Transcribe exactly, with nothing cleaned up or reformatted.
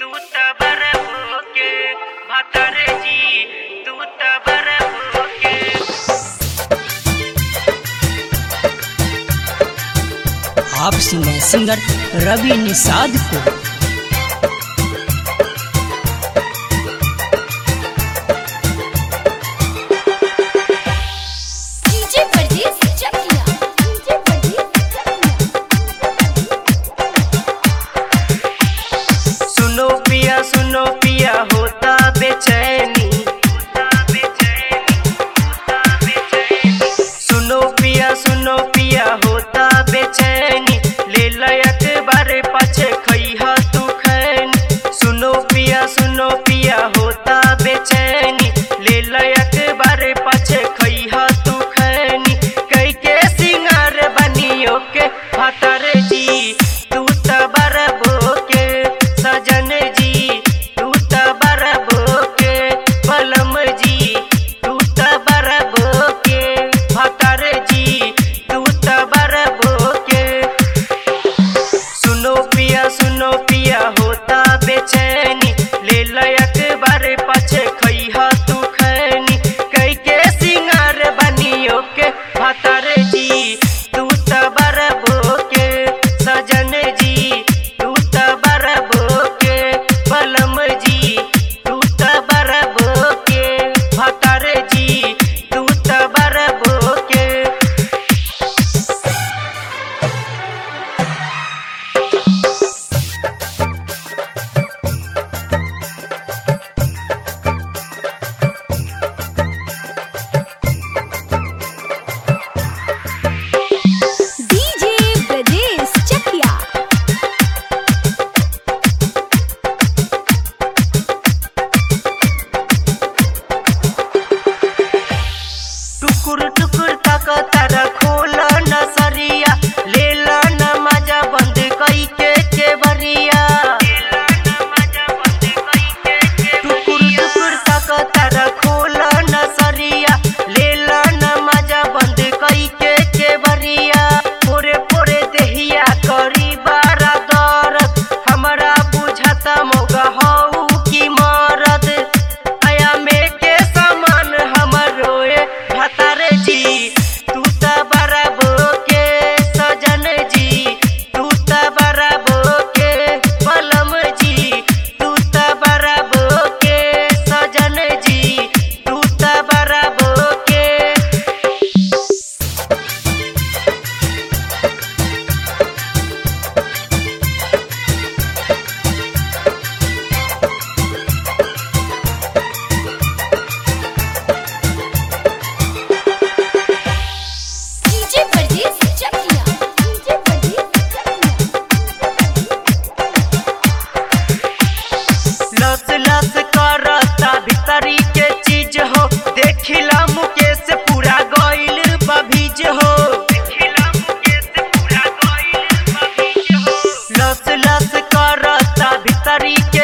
तू तबर होके भातर जी तू तबर होके। आप सुने सिंगर रवि निषाद को। सुनो पिया सुनो पिया होता बेचैनी, सुनो पिया सुनो पिया होता बेचैनी, ले लयक बारे पाछे खइहा तू खैनी। सुनो पिया सुनो पिया होता बेचैनी, ले लयक बारे पाछे खइहा तू खैनी। कई के सिंगार बनियो के भातर जी तू तबर भोके, सजन जी तू तबर भोके, बलम जी तू तबर भोके, भातर जी तू तबर भोके। सुनो पिया सुनो पिया होता बेचैनी, ले लयक बारे पाछे खइहा तू खैनी। कई के सिंगार बनियो के भातर जी तू तबर भोके, सजन जी तू तबर भोके, बलम जी तू तबर भोके, भातर जी तू तबर भोके। डीजे ब्रजेश चकिया। टुकुर टुकुर तक तारा खोला नसरिया, लेला न मजा बंद कई के केवरिया। टुकुर टुकुर तक तारा खोला नसरिया, लेला न मजा बंद कई के केवरिया। पोरे पोरे देहिया करी बारा दर्द, हमरा बुझता मौगा हऊ की मरद। आया में के समान हमर रोए भातर जी तू तबर भोके, सजन जी तू तबर भोके, बलम जी तू तबर भोके, सजन जी तू तबर भोके। डीजे ब्रजेश चकिया। डीजे ब्रजेश लस लस करता भीतरी के चीज हो, देखिला मुकेश पूरा गइल बभीज हो। लस लस करता भीतरी के